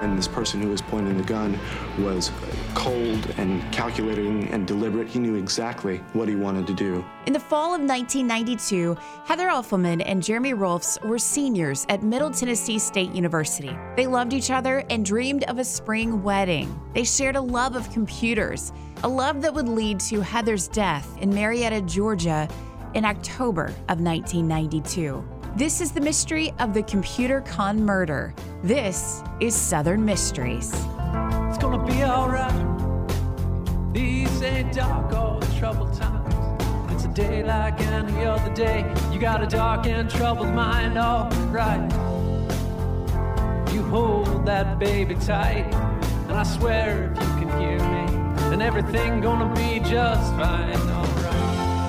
and this person who was pointing the gun was cold and calculating and deliberate. He knew exactly what he wanted to do. In the fall of 1992, Heather Elfelman and Jeremy Rolfs were seniors at Middle Tennessee State University. They loved each other and dreamed of a spring wedding. They shared a love of computers, a love that would lead to Heather's death in Marietta, Georgia in October of 1992. This is the mystery of the Computer Con murder. This is Southern Mysteries. It's gonna be alright. These ain't dark or troubled times. It's a day like any other day. You got a dark and troubled mind, alright. You hold that baby tight, and I swear if you can hear me, then everything gonna be just fine, alright.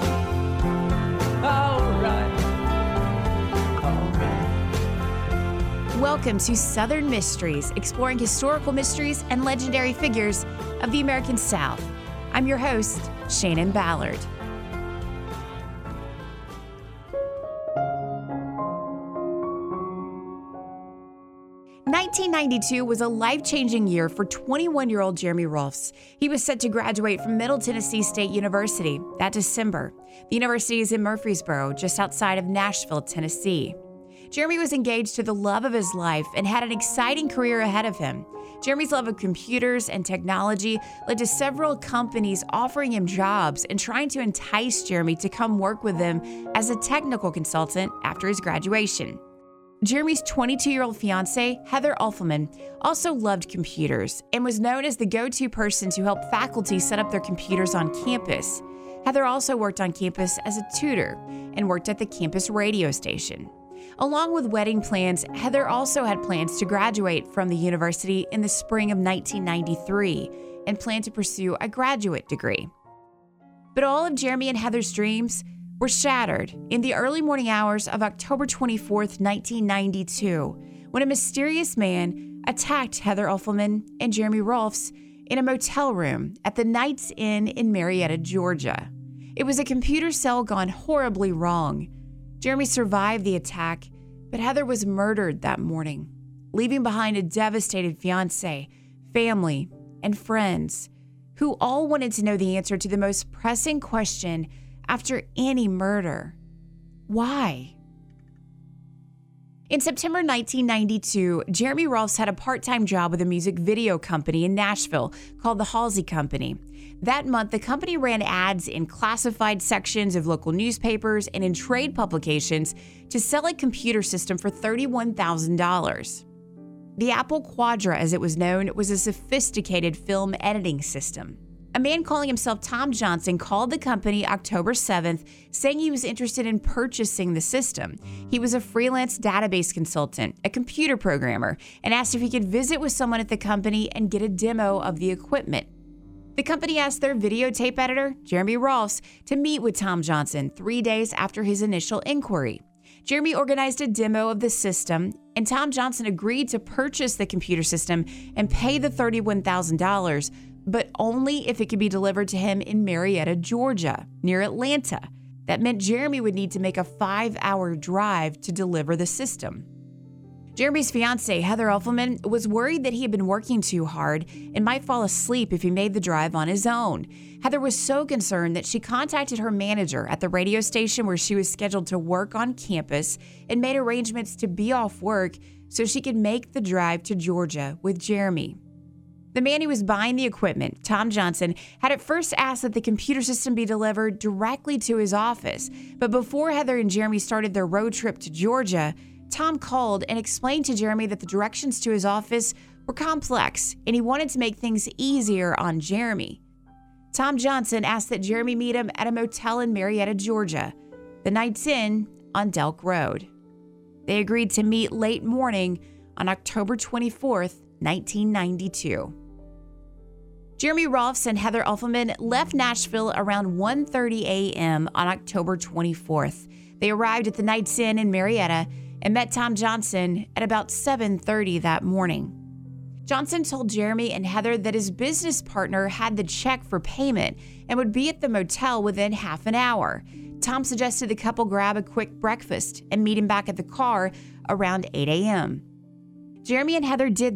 Alright. Welcome to Southern Mysteries, exploring historical mysteries and legendary figures of the American South. I'm your host, Shannon Ballard. "1992 was a life-changing year for 21-year-old Jeremy Rolfs. He was set to graduate from Middle Tennessee State University that December. The university is in Murfreesboro, just outside of Nashville, Tennessee. Jeremy was engaged to the love of his life and had an exciting career ahead of him. Jeremy's love of computers and technology led to several companies offering him jobs and trying to entice Jeremy to come work with them as a technical consultant after his graduation. Jeremy's 22-year-old fiancée, Heather Elfelman, also loved computers and was known as the go-to person to help faculty set up their computers on campus. Heather also worked on campus as a tutor and worked at the campus radio station. Along with wedding plans, Heather also had plans to graduate from the university in the spring of 1993 and planned to pursue a graduate degree. But all of Jeremy and Heather's dreams were shattered in the early morning hours of October 24th, 1992, when a mysterious man attacked Heather Elfelman and Jeremy Rolfs in a motel room at the Knights Inn in Marietta, Georgia. It was a computer cell gone horribly wrong. Jeremy survived the attack, but Heather was murdered that morning, leaving behind a devastated fiancé, family, and friends who all wanted to know the answer to the most pressing question after any murder. Why? In September 1992, Jeremy Rolfs had a part-time job with a music video company in Nashville called the Halsey Company. That month, the company ran ads in classified sections of local newspapers and in trade publications to sell a computer system for $31,000. The Apple Quadra, as it was known, was a sophisticated film editing system. A man calling himself Tom Johnson called the company October 7th, saying he was interested in purchasing the system. He was a freelance database consultant, a computer programmer, and asked if he could visit with someone at the company and get a demo of the equipment. The company asked their videotape editor, Jeremy Rolfs, to meet with Tom Johnson 3 days after his initial inquiry. Jeremy organized a demo of the system, and Tom Johnson agreed to purchase the computer system and pay the $31,000, but only if it could be delivered to him in Marietta, Georgia, near Atlanta. That meant Jeremy would need to make a 5-hour drive to deliver the system. Jeremy's fiancée, Heather Elfelman, was worried that he had been working too hard and might fall asleep if he made the drive on his own. Heather was so concerned that she contacted her manager at the radio station where she was scheduled to work on campus and made arrangements to be off work so she could make the drive to Georgia with Jeremy. The man who was buying the equipment, Tom Johnson, had at first asked that the computer system be delivered directly to his office. But before Heather and Jeremy started their road trip to Georgia, Tom called and explained to Jeremy that the directions to his office were complex and he wanted to make things easier on Jeremy. Tom Johnson asked that Jeremy meet him at a motel in Marietta, Georgia, the Knights Inn on Delk Road. They agreed to meet late morning on October 24th, 1992. Jeremy Rolfs and Heather Elfelman left Nashville around 1:30 a.m. on October 24th. They arrived at the Knights Inn in Marietta and met Tom Johnson at about 7:30 that morning. Johnson told Jeremy and Heather that his business partner had the check for payment and would be at the motel within half an hour. Tom suggested the couple grab a quick breakfast and meet him back at the car around 8 a.m. Jeremy and Heather did that,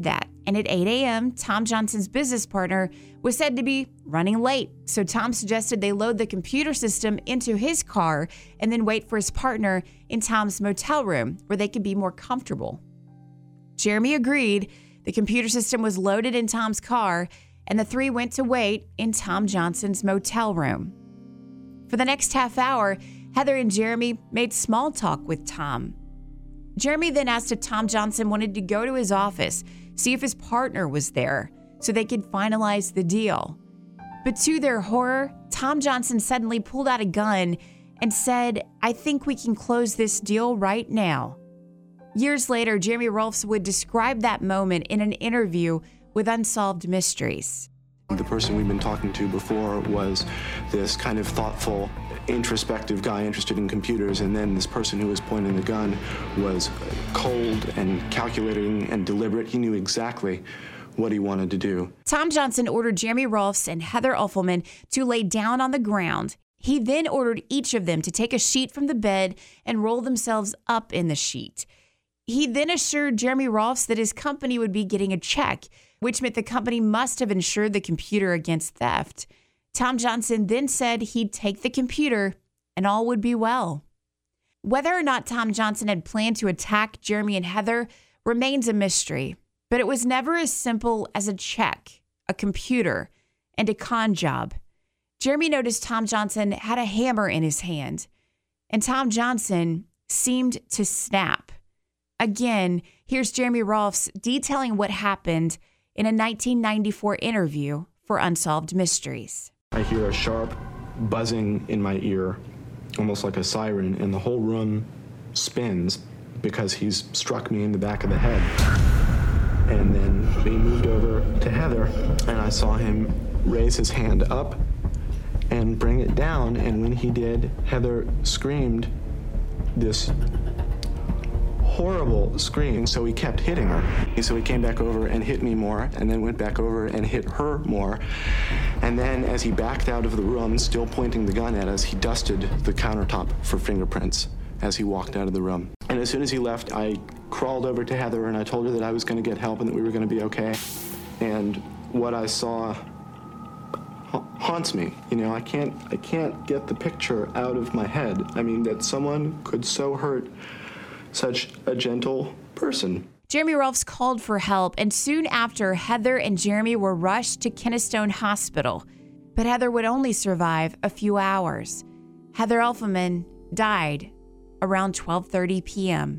and at 8 a.m., Tom Johnson's business partner was said to be running late. So Tom suggested they load the computer system into his car and then wait for his partner in Tom's motel room where they could be more comfortable. Jeremy agreed. The computer system was loaded in Tom's car, and the three went to wait in Tom Johnson's motel room. For the next half hour, Heather and Jeremy made small talk with Tom. Jeremy then asked if Tom Johnson wanted to go to his office, see if his partner was there, so they could finalize the deal. But to their horror, Tom Johnson suddenly pulled out a gun and said, "I think we can close this deal right now." Years later, Jeremy Rolfes would describe that moment in an interview with Unsolved Mysteries. The person we've been talking to before was this kind of thoughtful, introspective guy interested in computers, and then this person who was pointing the gun was cold and calculating and deliberate. He knew exactly what he wanted to do. Tom Johnson ordered Jeremy Rolfes and Heather Uffelman to lay down on the ground. He then ordered each of them to take a sheet from the bed and roll themselves up in the sheet. He then assured Jeremy Rolfes that his company would be getting a check, which meant the company must have insured the computer against theft. Tom Johnson then said he'd take the computer and all would be well. Whether or not Tom Johnson had planned to attack Jeremy and Heather remains a mystery, but it was never as simple as a check, a computer, and a con job. Jeremy noticed Tom Johnson had a hammer in his hand, and Tom Johnson seemed to snap. Again, here's Jeremy Rolfes detailing what happened in a 1994 interview for Unsolved Mysteries. I hear a sharp buzzing in my ear, almost like a siren, and the whole room spins because he's struck me in the back of the head. And then we moved over to Heather, and I saw him raise his hand up and bring it down, and when he did, Heather screamed this horrible scream, so he kept hitting her. So he came back over and hit me more, and then went back over and hit her more. And then as he backed out of the room, still pointing the gun at us, he dusted the countertop for fingerprints as he walked out of the room. And as soon as he left, I crawled over to Heather and I told her that I was going to get help and that we were going to be okay. And what I saw haunts me. You know, I can't get the picture out of my head. I mean, that someone could so hurt such a gentle person. Jeremy Rolfes called for help, and soon after, Heather and Jeremy were rushed to Kennestone Hospital. But Heather would only survive a few hours. Heather Uffelman died around 12:30 p.m.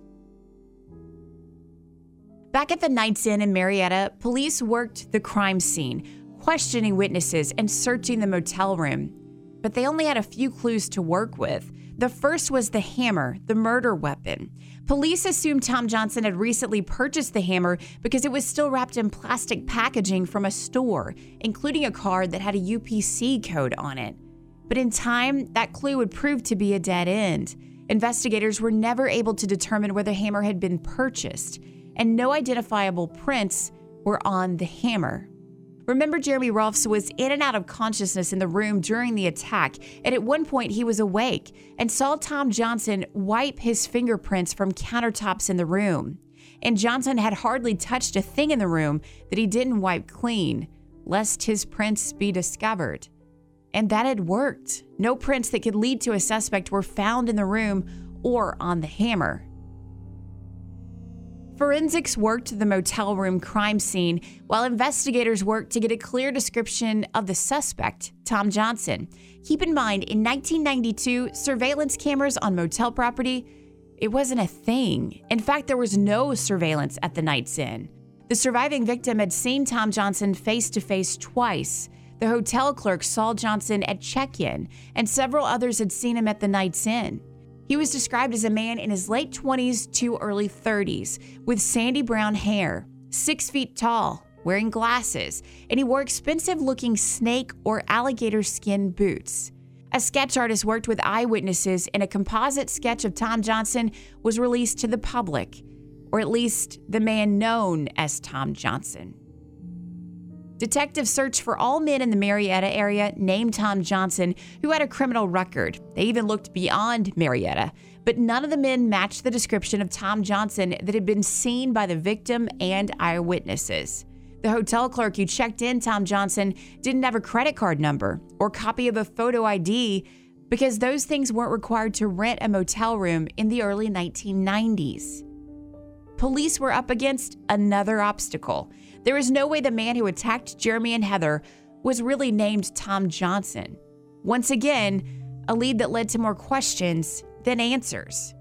Back at the Knights Inn in Marietta, police worked the crime scene, questioning witnesses and searching the motel room. But they only had a few clues to work with. The first was the hammer, the murder weapon. Police assumed Tom Johnson had recently purchased the hammer because it was still wrapped in plastic packaging from a store, including a card that had a UPC code on it. But in time, that clue would prove to be a dead end. Investigators were never able to determine where the hammer had been purchased, and no identifiable prints were on the hammer. Remember, Jeremy Rolfes was in and out of consciousness in the room during the attack, and at one point he was awake and saw Tom Johnson wipe his fingerprints from countertops in the room. And Johnson had hardly touched a thing in the room that he didn't wipe clean, lest his prints be discovered. And that had worked. No prints that could lead to a suspect were found in the room or on the hammer. Forensics worked the motel room crime scene while investigators worked to get a clear description of the suspect, Tom Johnson. Keep in mind, in 1992, surveillance cameras on motel property, it wasn't a thing. In fact, there was no surveillance at the Knights Inn. The surviving victim had seen Tom Johnson face-to-face twice. The hotel clerk saw Johnson at check-in, and several others had seen him at the Knights Inn. He was described as a man in his late 20s to early 30s, with sandy brown hair, 6 feet tall, wearing glasses, and he wore expensive-looking snake or alligator skin boots. A sketch artist worked with eyewitnesses, and a composite sketch of Tom Johnson was released to the public, or at least the man known as Tom Johnson. Detectives searched for all men in the Marietta area named Tom Johnson who had a criminal record. They even looked beyond Marietta, but none of the men matched the description of Tom Johnson that had been seen by the victim and eyewitnesses. The hotel clerk who checked in Tom Johnson didn't have a credit card number or copy of a photo ID because those things weren't required to rent a motel room in the early 1990s. Police were up against another obstacle. There was no way the man who attacked Jeremy and Heather was really named Tom Johnson. Once again, a lead that led to more questions than answers.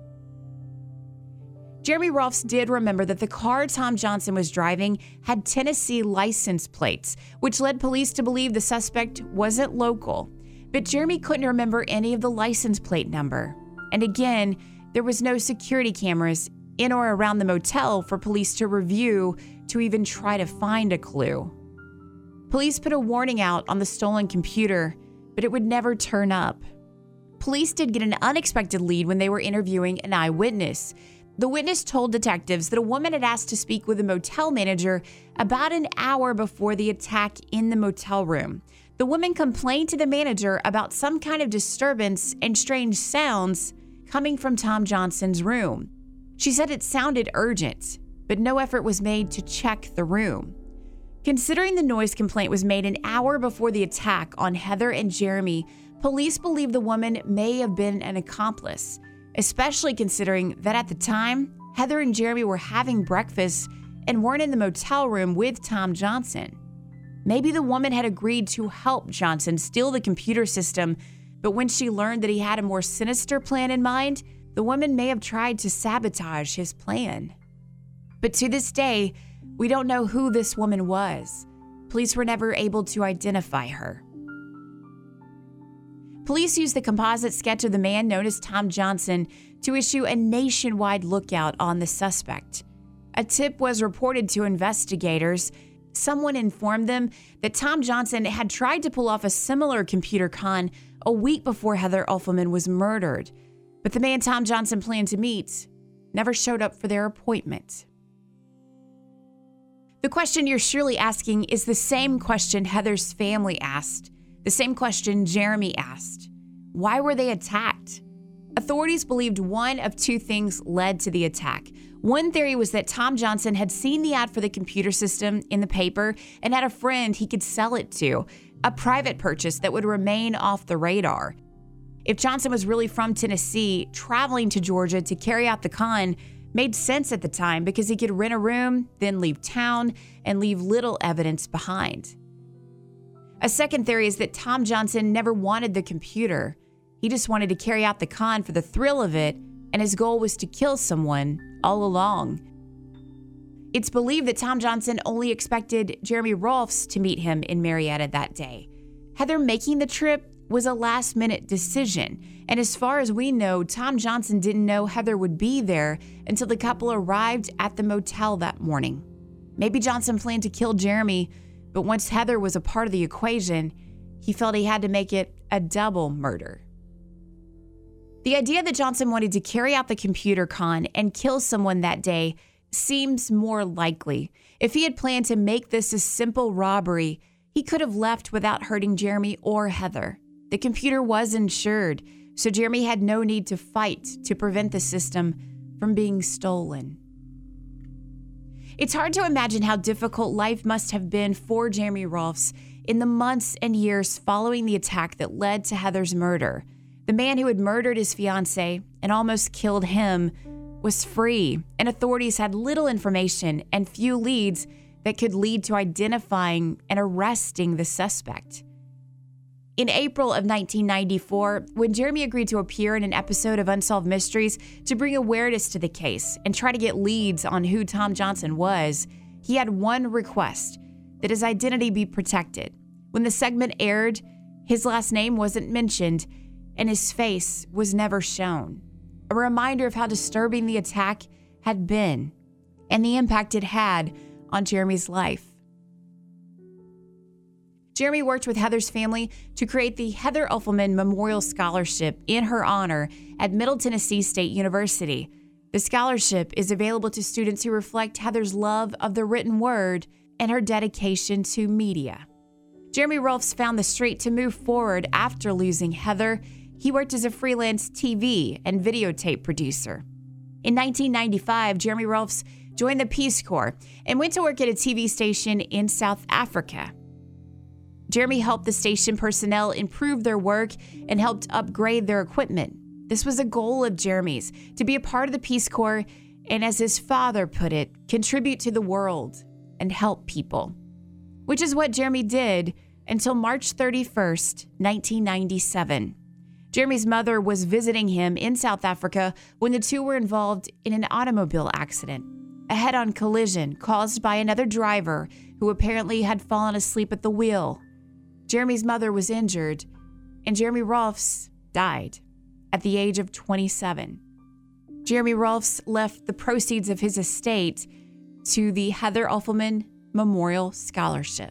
Jeremy Rolfes did remember that the car Tom Johnson was driving had Tennessee license plates, which led police to believe the suspect wasn't local. But Jeremy couldn't remember any of the license plate number. And again, there was no security cameras in or around the motel for police to review to even try to find a clue. Police put a warning out on the stolen computer, but it would never turn up. Police did get an unexpected lead when they were interviewing an eyewitness. The witness told detectives that a woman had asked to speak with a motel manager about an hour before the attack in the motel room. The woman complained to the manager about some kind of disturbance and strange sounds coming from Tom Johnson's room. She said it sounded urgent, but no effort was made to check the room. Considering the noise complaint was made an hour before the attack on Heather and Jeremy, police believe the woman may have been an accomplice, especially considering that at the time, Heather and Jeremy were having breakfast and weren't in the motel room with Tom Johnson. Maybe the woman had agreed to help Johnson steal the computer system, but when she learned that he had a more sinister plan in mind, the woman may have tried to sabotage his plan. But to this day, we don't know who this woman was. Police were never able to identify her. Police used the composite sketch of the man known as Tom Johnson to issue a nationwide lookout on the suspect. A tip was reported to investigators. Someone informed them that Tom Johnson had tried to pull off a similar computer con a week before Heather Uffelman was murdered, but the man Tom Johnson planned to meet never showed up for their appointment. The question you're surely asking is the same question Heather's family asked, the same question Jeremy asked. Why were they attacked? Authorities believed one of two things led to the attack. One theory was that Tom Johnson had seen the ad for the computer system in the paper and had a friend he could sell it to, a private purchase that would remain off the radar. If Johnson was really from Tennessee, traveling to Georgia to carry out the con made sense at the time because he could rent a room, then leave town, and leave little evidence behind. A second theory is that Tom Johnson never wanted the computer. He just wanted to carry out the con for the thrill of it, and his goal was to kill someone all along. It's believed that Tom Johnson only expected Jeremy Rolfes to meet him in Marietta that day. Heather making the trip was a last-minute decision, and as far as we know, Tom Johnson didn't know Heather would be there until the couple arrived at the motel that morning. Maybe Johnson planned to kill Jeremy, but once Heather was a part of the equation, he felt he had to make it a double murder. The idea that Johnson wanted to carry out the computer con and kill someone that day seems more likely. If he had planned to make this a simple robbery, he could have left without hurting Jeremy or Heather. The computer was insured, so Jeremy had no need to fight to prevent the system from being stolen. It's hard to imagine how difficult life must have been for Jeremy Rolfes in the months and years following the attack that led to Heather's murder. The man who had murdered his fiancée and almost killed him was free, and authorities had little information and few leads that could lead to identifying and arresting the suspect. In April of 1994, when Jeremy agreed to appear in an episode of Unsolved Mysteries to bring awareness to the case and try to get leads on who Tom Johnson was, he had one request: that his identity be protected. When the segment aired, his last name wasn't mentioned, and his face was never shown. A reminder of how disturbing the attack had been and the impact it had on Jeremy's life. Jeremy worked with Heather's family to create the Heather Uffelman Memorial Scholarship in her honor at Middle Tennessee State University. The scholarship is available to students who reflect Heather's love of the written word and her dedication to media. Jeremy Rolfes found the strength to move forward after losing Heather. he worked as a freelance TV and videotape producer. In 1995, Jeremy Rolfs joined the Peace Corps and went to work at a TV station in South Africa. Jeremy helped the station personnel improve their work and helped upgrade their equipment. This was a goal of Jeremy's, to be a part of the Peace Corps and, as his father put it, contribute to the world and help people, which is what Jeremy did until March 31st, 1997. Jeremy's mother was visiting him in South Africa when the two were involved in an automobile accident, a head-on collision caused by another driver who apparently had fallen asleep at the wheel. Jeremy's mother was injured, and Jeremy Rolfs died at the age of 27. Jeremy Rolfs left the proceeds of his estate to the Heather Uffelman Memorial Scholarship.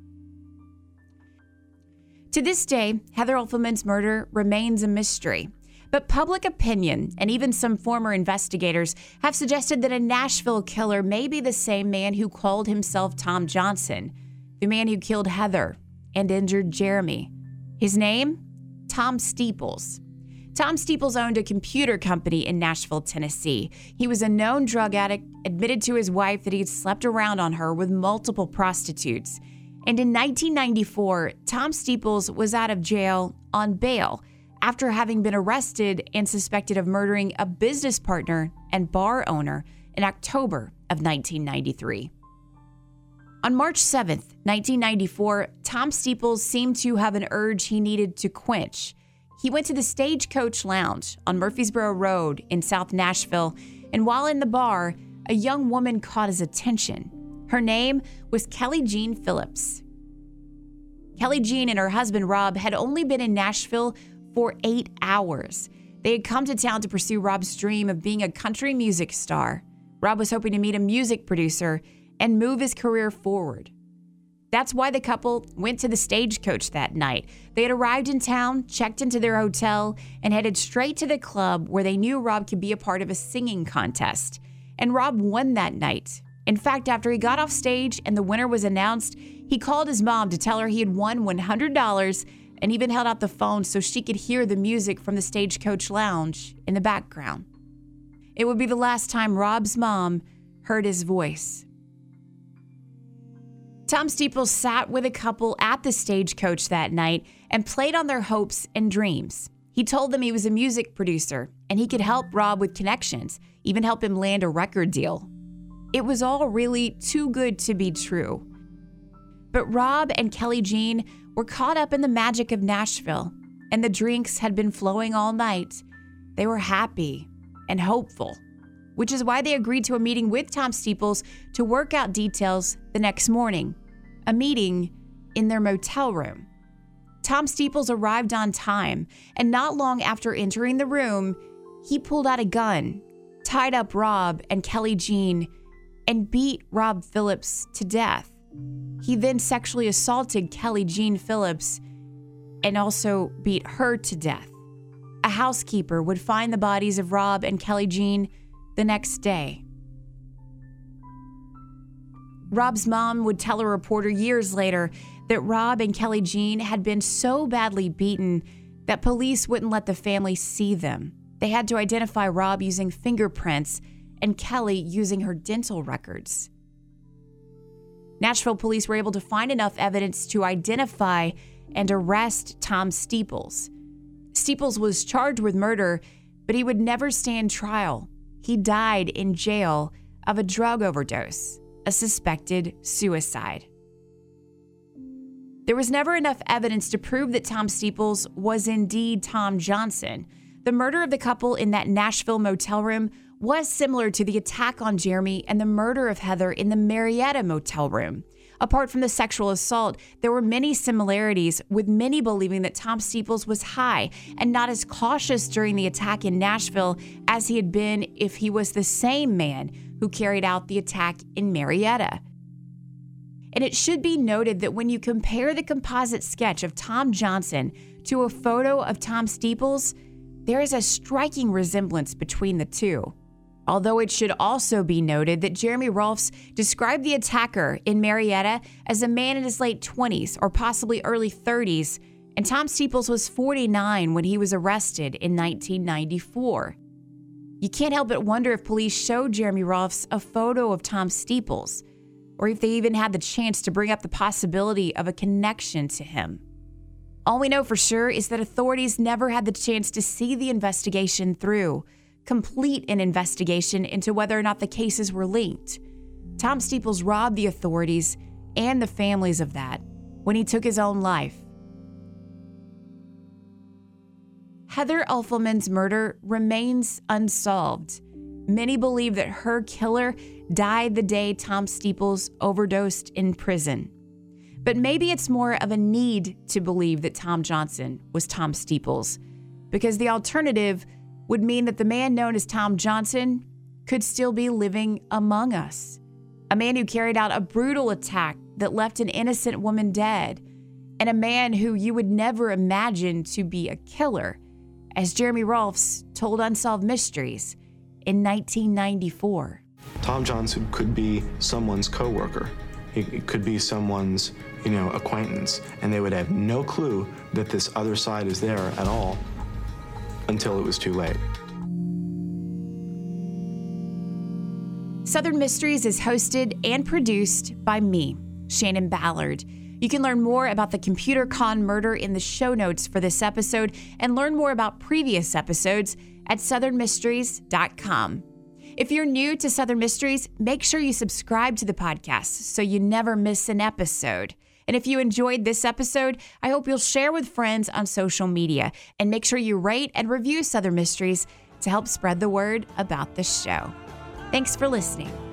To this day, Heather Uffelman's murder remains a mystery, but public opinion and even some former investigators have suggested that a Nashville killer may be the same man who called himself Tom Johnson, the man who killed Heather and injured Jeremy. His name? Tom Steeples. Tom Steeples owned a computer company in Nashville, Tennessee. He was a known drug addict, admitted to his wife that he'd slept around on her with multiple prostitutes. And in 1994, Tom Steeples was out of jail on bail after having been arrested and suspected of murdering a business partner and bar owner in October of 1993. On March 7th, 1994, Tom Steeples seemed to have an urge he needed to quench. He went to the Stagecoach Lounge on Murfreesboro Road in South Nashville, and while in the bar, a young woman caught his attention. Her name was Kelly Jean Phillips. Kelly Jean and her husband Rob had only been in Nashville for 8 hours. They had come to town to pursue Rob's dream of being a country music star. Rob was hoping to meet a music producer and move his career forward. That's why the couple went to the Stagecoach that night. They had arrived in town, checked into their hotel, and headed straight to the club where they knew Rob could be a part of a singing contest. And Rob won that night. In fact, after he got off stage and the winner was announced, he called his mom to tell her he had won $100 and even held out the phone so she could hear the music from the Stagecoach Lounge in the background. It would be the last time Rob's mom heard his voice. Tom Steeples sat with a couple at the Stagecoach that night and played on their hopes and dreams. He told them he was a music producer and he could help Rob with connections, even help him land a record deal. It was all really too good to be true. But Rob and Kelly Jean were caught up in the magic of Nashville, and the drinks had been flowing all night. They were happy and hopeful, which is why they agreed to a meeting with Tom Steeples to work out details the next morning. A meeting in their motel room. Tom Steeples arrived on time, and not long after entering the room, he pulled out a gun, tied up Rob and Kelly Jean, and beat Rob Phillips to death. He then sexually assaulted Kelly Jean Phillips and also beat her to death. A housekeeper would find the bodies of Rob and Kelly Jean the next day. Rob's mom would tell a reporter years later that Rob and Kelly Jean had been so badly beaten that police wouldn't let the family see them. They had to identify Rob using fingerprints and Kelly using her dental records. Nashville police were able to find enough evidence to identify and arrest Tom Steeples. Steeples was charged with murder, but he would never stand trial. He died in jail of a drug overdose, a suspected suicide. There was never enough evidence to prove that Tom Steeples was indeed Tom Johnson. The murder of the couple in that Nashville motel room was similar to the attack on Jeremy and the murder of Heather in the Marietta motel room. Apart from the sexual assault, there were many similarities, with many believing that Tom Steeples was high and not as cautious during the attack in Nashville as he had been if he was the same man who carried out the attack in Marietta. And it should be noted that when you compare the composite sketch of Tom Johnson to a photo of Tom Steeples, there is a striking resemblance between the two. Although it should also be noted that Jeremy Rolfs described the attacker in Marietta as a man in his late 20s or possibly early 30s, And Tom Steeples was 49 when he was arrested in 1994. You can't help but wonder if police showed Jeremy Rolfes a photo of Tom Steeples, or if they even had the chance to bring up the possibility of a connection to him. All we know for sure is that authorities never had the chance to see the investigation through, complete an investigation into whether or not the cases were linked. Tom Steeples robbed the authorities and the families of that when he took his own life. Heather Uffelman's murder remains unsolved. Many believe that her killer died the day Tom Steeples overdosed in prison. But maybe it's more of a need to believe that Tom Johnson was Tom Steeples, because the alternative would mean that the man known as Tom Johnson could still be living among us. A man who carried out a brutal attack that left an innocent woman dead, and a man who you would never imagine to be a killer, as Jeremy Rolfes told Unsolved Mysteries in 1994. Tom Johnson could be someone's coworker. It could be someone's, acquaintance, and they would have no clue that this other side is there at all until it was too late. Southern Mysteries is hosted and produced by me, Shannon Ballard. You can learn more about the Computer Con murder in the show notes for this episode and learn more about previous episodes at southernmysteries.com. If you're new to Southern Mysteries, make sure you subscribe to the podcast so you never miss an episode. And if you enjoyed this episode, I hope you'll share with friends on social media and make sure you rate and review Southern Mysteries to help spread the word about the show. Thanks for listening.